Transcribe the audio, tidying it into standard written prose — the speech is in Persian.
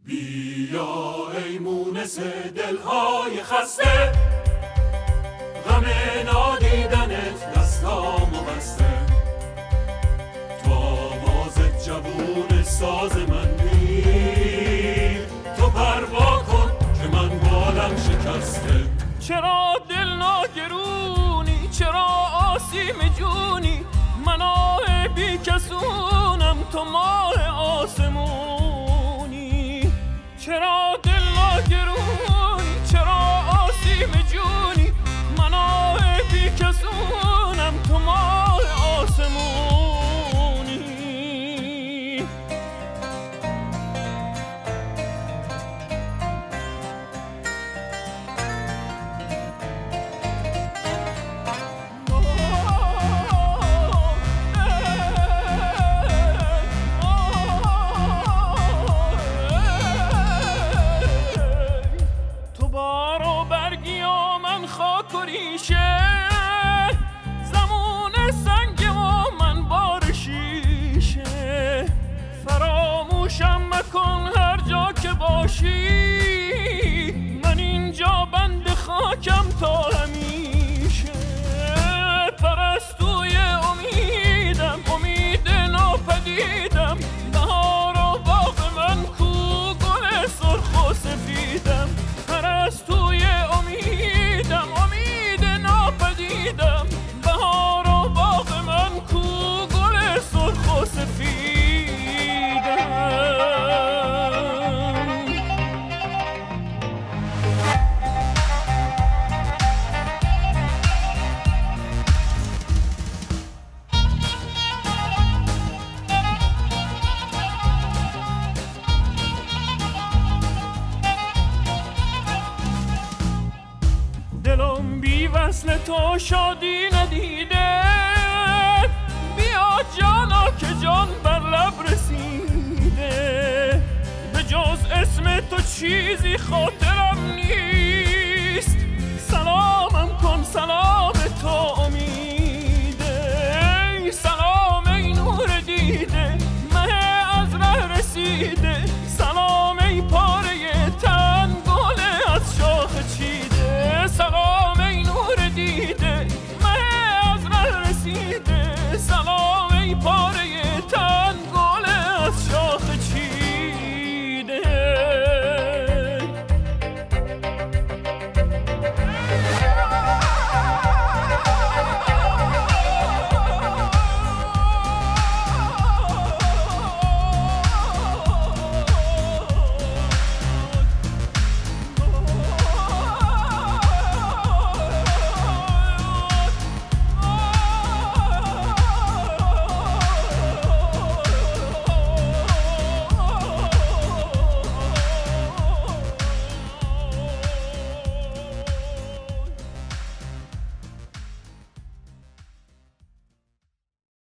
بیا ای مونس دلهای خسته، غم نادیدنت دستامو بسته. تو آواز جوون ساز من بیر، تو پروا کن که من بالم شکسته. چرا دل ناگرونی، چرا آسیم جونی، من آه بی کسونم تو ماه آسمونی. چرا دل ناگرونی، چرا آسیم جونی، من آه بی کسونم تو ماه آسمونی. زمون سنگ و من بار شیشه، فراموشم مکن هر جا که باشی، من اینجا بند خاکم تا همیشه. پرستوی امیدم، امید ناپدیدم، بهار و باغ من کو گل سرخ و سفیدم. پرستوی امیدم، امید ناپدیدم، بهار و باغ من کو گل سرخ و سفیدم. دلم بی وصل تو شادی ندیده، بیا جانا که جان بر لب رسیده، به جز اسم تو چیزی خاطرم